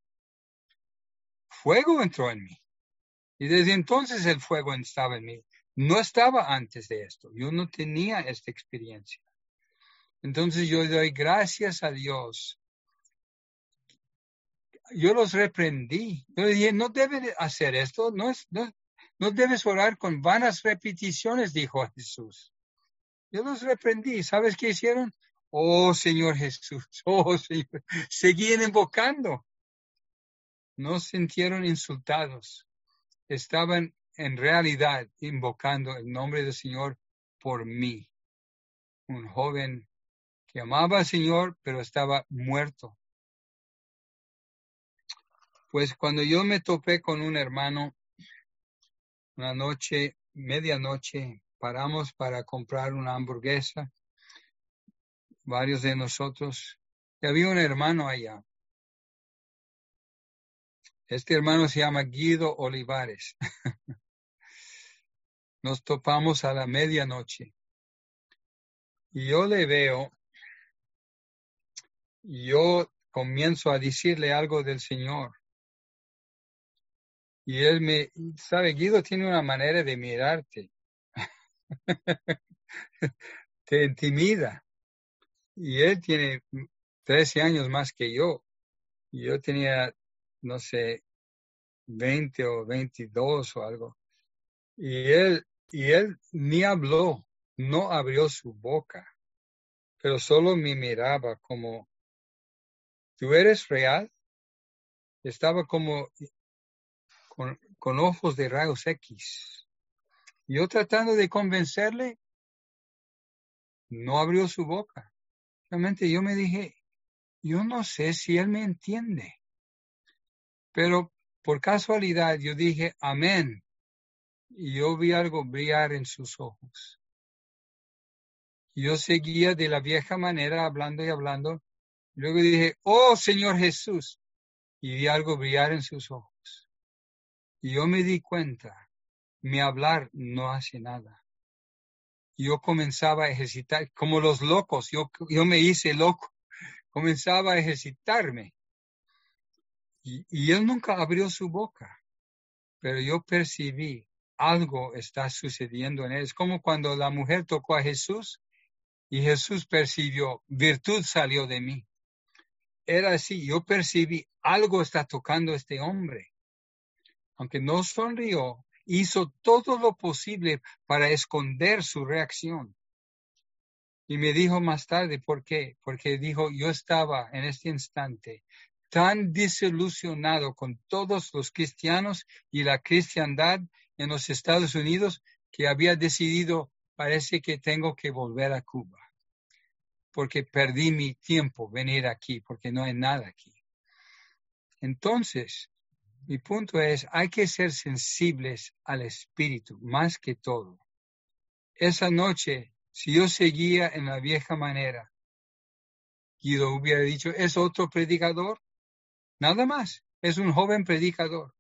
Fuego entró en mí. Y desde entonces el fuego estaba en mí. No estaba antes de esto. Yo no tenía esta experiencia. Entonces yo doy gracias a Dios. Yo los reprendí. Yo dije, no deben hacer esto. No es, no, No debes orar con vanas repeticiones, dijo Jesús. Yo los reprendí. ¿Sabes qué hicieron? Oh, Señor Jesús. Oh, Señor. Seguían invocando. No se sintieron insultados. Estaban en realidad invocando el nombre del Señor por mí. Un joven que amaba al Señor, pero estaba muerto. Pues cuando yo me topé con un hermano, una noche, medianoche, paramos para comprar una hamburguesa, varios de nosotros, y había un hermano allá. Este hermano se llama Guido Olivares. Nos topamos a la medianoche. Y yo le veo, y yo comienzo a decirle algo del Señor. Y él me, sabe, Guido tiene una manera de mirarte. Te intimida. Y él tiene trece años más que yo. Y yo tenía, no sé, veinte o veintidós o algo. Y él, y él ni habló, no abrió su boca, pero solo me miraba como, ¿tú eres real? Estaba como con, con ojos de rayos X. Yo tratando de convencerle, no abrió su boca. Realmente yo me dije, yo no sé si él me entiende. Pero por casualidad yo dije, amén. Y yo vi algo brillar en sus ojos. Yo seguía de la vieja manera, hablando y hablando. Luego dije, oh Señor Jesús. Y vi algo brillar en sus ojos. Y yo me di cuenta, mi hablar no hace nada. Yo comenzaba a ejercitar, como los locos, yo, yo me hice loco. Comenzaba a ejercitarme. Y, y él nunca abrió su boca. Pero yo percibí, algo está sucediendo en él. Es como cuando la mujer tocó a Jesús y Jesús percibió, virtud salió de mí. Era así, yo percibí, algo está tocando a este hombre. Aunque no sonrió, hizo todo lo posible para esconder su reacción. Y me dijo más tarde, ¿por qué? Porque dijo, yo estaba en este instante tan desilusionado con todos los cristianos y la cristiandad en los Estados Unidos que había decidido, parece que tengo que volver a Cuba. Porque perdí mi tiempo venir aquí, porque no hay nada aquí. Entonces, mi punto es, hay que ser sensibles al espíritu, más que todo. Esa noche, si yo seguía en la vieja manera, Guido hubiera dicho, ¿es otro predicador? Nada más, es un joven predicador.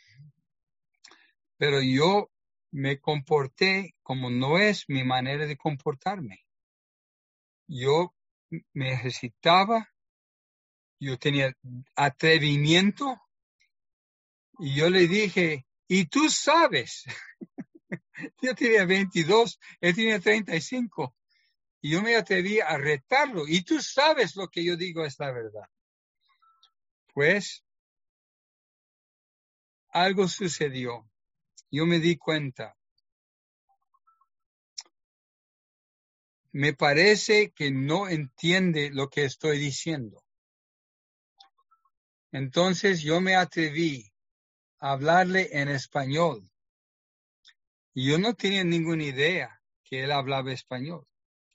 Pero yo me comporté como no es mi manera de comportarme. Yo me ejercitaba, yo tenía atrevimiento, y yo le dije, y tú sabes, yo tenía veintidós, él tenía treinta y cinco, y yo me atreví a retarlo, y tú sabes lo que yo digo es la verdad. Pues, algo sucedió, yo me di cuenta. Me parece que no entiende lo que estoy diciendo. Entonces yo me atreví a hablarle en español. Y yo no tenía ninguna idea que él hablaba español.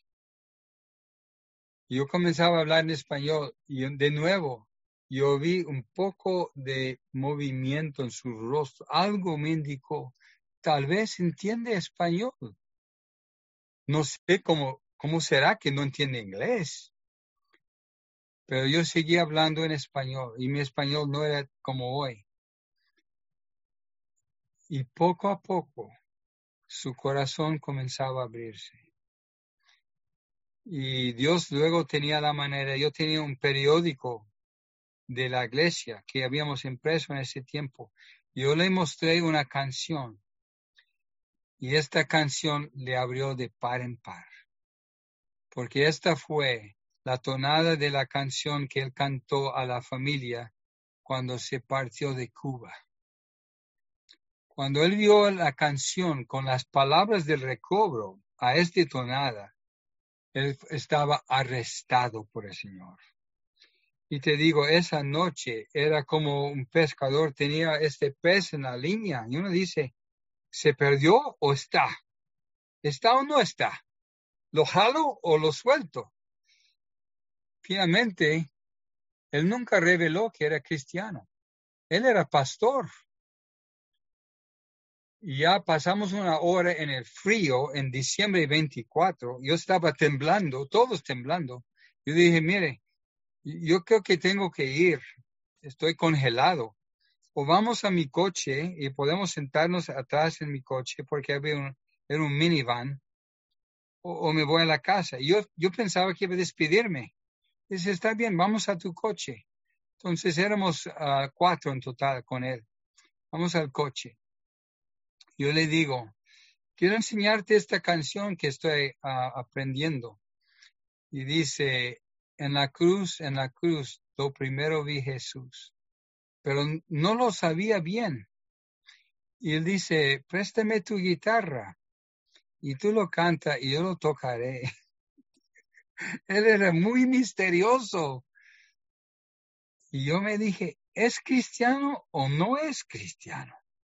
Yo comenzaba a hablar en español y de nuevo yo vi un poco de movimiento en su rostro. Algo me indicó, tal vez entiende español. No sé cómo, cómo será que no entiende inglés. Pero yo seguía hablando en español y mi español no era como hoy. Y poco a poco su corazón comenzaba a abrirse. Y Dios luego tenía la manera, yo tenía un periódico de la iglesia que habíamos impreso en ese tiempo. Yo le mostré una canción y esta canción le abrió de par en par. Porque esta fue la tonada de la canción que él cantó a la familia cuando se partió de Cuba. Cuando él vio la canción con las palabras del recobro a esta tonada, él estaba arrestado por el Señor. Y te digo, esa noche era como un pescador tenía este pez en la línea y uno dice, ¿se perdió o está? ¿Está o no está? ¿Lo jalo o lo suelto? Finalmente, él nunca reveló que era cristiano. Él era pastor. Y ya pasamos una hora en el frío, en diciembre veinticuatro. Yo estaba temblando, todos temblando. Yo dije, mire, yo creo que tengo que ir. Estoy congelado. O vamos a mi coche y podemos sentarnos atrás en mi coche porque había un, era un minivan. O, o me voy a la casa. Y yo, yo pensaba que iba a despedirme. Dice, está bien, vamos a tu coche. Entonces éramos uh, cuatro en total con él. Vamos al coche. Yo le digo, quiero enseñarte esta canción que estoy uh, aprendiendo. Y dice, en la cruz, en la cruz, lo primero vi Jesús. Pero no lo sabía bien. Y él dice, préstame tu guitarra. Y tú lo cantas y yo lo tocaré. Él era muy misterioso. Y yo me dije, ¿es cristiano o no es cristiano?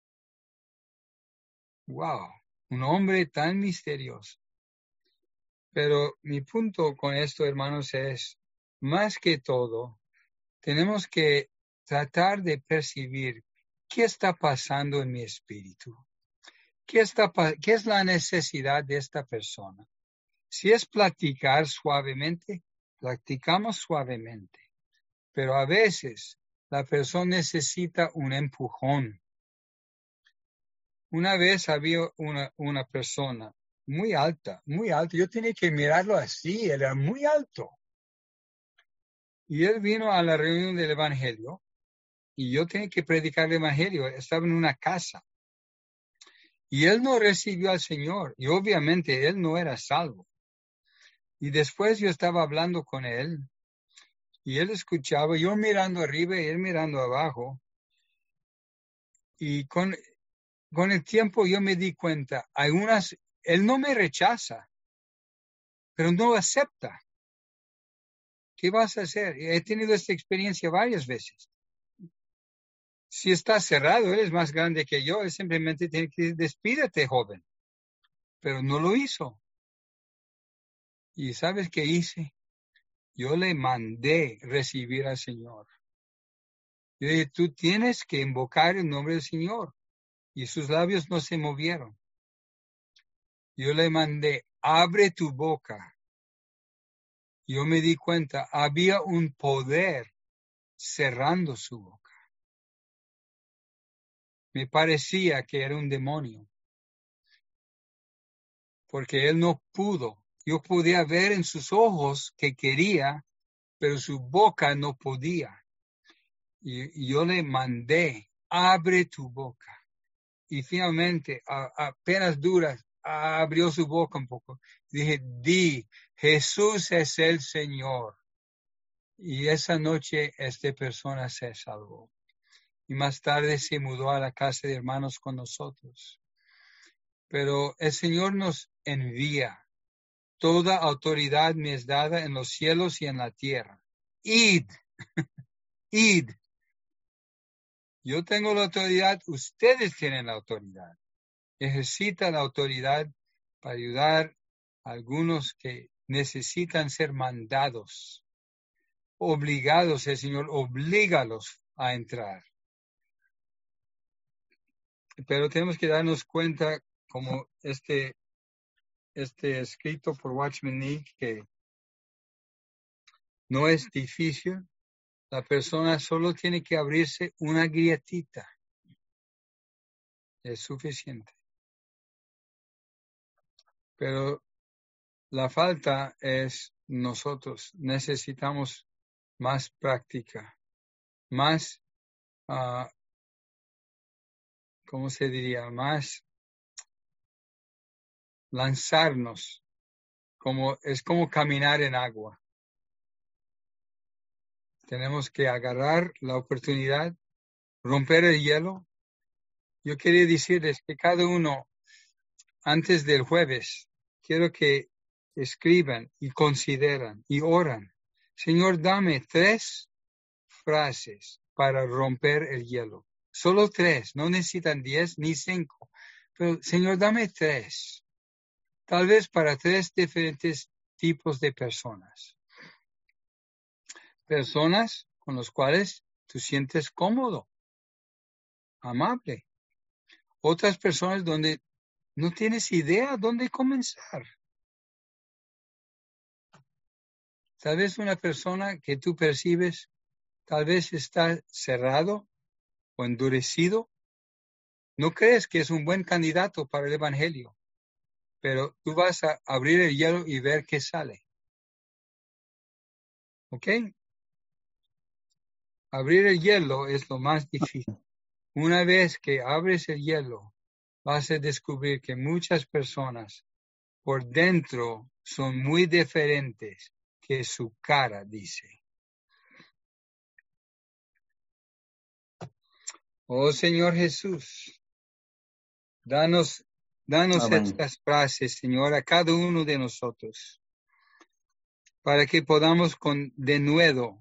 Wow, un hombre tan misterioso. Pero mi punto con esto, hermanos, es, más que todo, tenemos que tratar de percibir qué está pasando en mi espíritu. ¿Qué, está, qué es la necesidad de esta persona? Si es platicar suavemente, platicamos suavemente. Pero a veces la persona necesita un empujón. Una vez había una, una persona muy alta, muy alta. Yo tenía que mirarlo así, era muy alto. Y él vino a la reunión del Evangelio y yo tenía que predicar el Evangelio. Estaba en una casa. Y él no recibió al Señor. Y obviamente él no era salvo. Y después yo estaba hablando con él. Y él escuchaba, yo mirando arriba y él mirando abajo. Y con, con el tiempo yo me di cuenta, hay unas, él no me rechaza, pero no acepta. ¿Qué vas a hacer? He tenido esta experiencia varias veces. Si está cerrado, él es más grande que yo, él simplemente tiene que decir, despídete, joven. Pero no lo hizo. ¿Y sabes qué hice? Yo le mandé recibir al Señor. Yo dije, tú tienes que invocar el nombre del Señor. Y sus labios no se movieron. Yo le mandé, abre tu boca. Yo me di cuenta, había un poder cerrando su boca. Me parecía que era un demonio. Porque él no pudo. Yo podía ver en sus ojos que quería, pero su boca no podía. Y, y yo le mandé, abre tu boca. Y finalmente, a, apenas duras, abrió su boca un poco. Dije, di, Jesús es el Señor. Y esa noche esta persona se salvó. Y más tarde se mudó a la casa de hermanos con nosotros. Pero el Señor nos envía. Toda autoridad me es dada en los cielos y en la tierra. Id, id. Yo tengo la autoridad, ustedes tienen la autoridad. Ejercita la autoridad para ayudar a algunos que necesitan ser mandados. Obligados, el Señor, oblígalos a entrar. Pero tenemos que darnos cuenta, como este, este escrito por Watchman Nee, que no es difícil. La persona solo tiene que abrirse una grietita. Es suficiente. Pero la falta es nosotros. Necesitamos más práctica, más, uh, ¿cómo se diría? Más lanzarnos. Como, es como caminar en agua. Tenemos que agarrar la oportunidad, romper el hielo. Yo quería decirles que cada uno, antes del jueves, quiero que escriban y consideran y oran. Señor, dame tres frases para romper el hielo. Solo tres, no necesitan diez ni cinco. Pero, Señor, dame tres. Tal vez para tres diferentes tipos de personas. Personas con las cuales tú sientes cómodo, amable. Otras personas donde no tienes idea dónde comenzar. Tal vez una persona que tú percibes, tal vez está cerrado o endurecido. No crees que es un buen candidato para el Evangelio, pero tú vas a abrir el hielo y ver qué sale. ¿Ok? Abrir el hielo es lo más difícil. Una vez que abres el hielo, vas a descubrir que muchas personas por dentro son muy diferentes que su cara dice. Oh Señor Jesús, danos, danos Amén. estas frases, Señor, a cada uno de nosotros, para que podamos con denuedo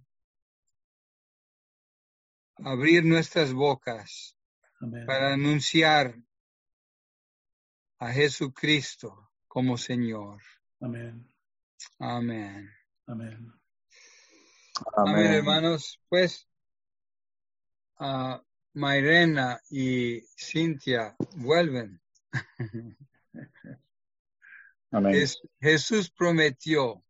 abrir nuestras bocas Amén. para anunciar a Jesucristo como Señor. Amén. Amén. Amén. Amén, Amén. hermanos. Pues, uh, Mayrena y Cintia vuelven. Amén. Es- Jesús prometió,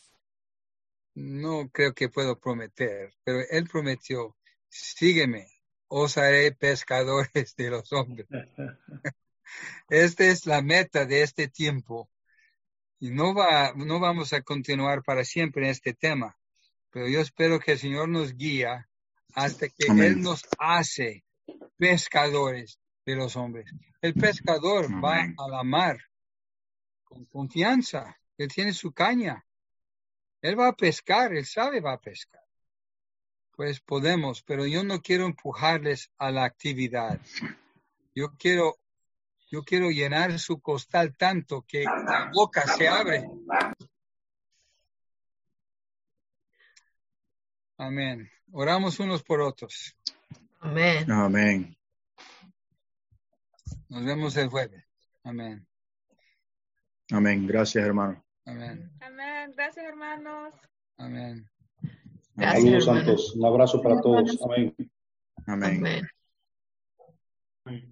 no creo que puedo prometer, pero Él prometió, sígueme, os haré pescadores de los hombres. Esta es la meta de este tiempo. Y no, va, no vamos a continuar para siempre en este tema, pero yo espero que el Señor nos guía hasta que Amén. Él nos hace pescadores de los hombres. El pescador Amén. va a la mar con confianza. Él tiene su caña. Él va a pescar, él sabe va a pescar. Pues podemos, pero yo no quiero empujarles a la actividad. Yo quiero, yo quiero llenar su costal tanto que la boca se abre. Amén. Oramos unos por otros. Amén. Amén. Nos vemos el jueves. Amén. Amén. Gracias, hermano. Amén. Amén. Gracias, hermanos. Amén. Gracias, Saludos, hermano. santos. Un abrazo para todos. Amén. Amén. Amén. Amén.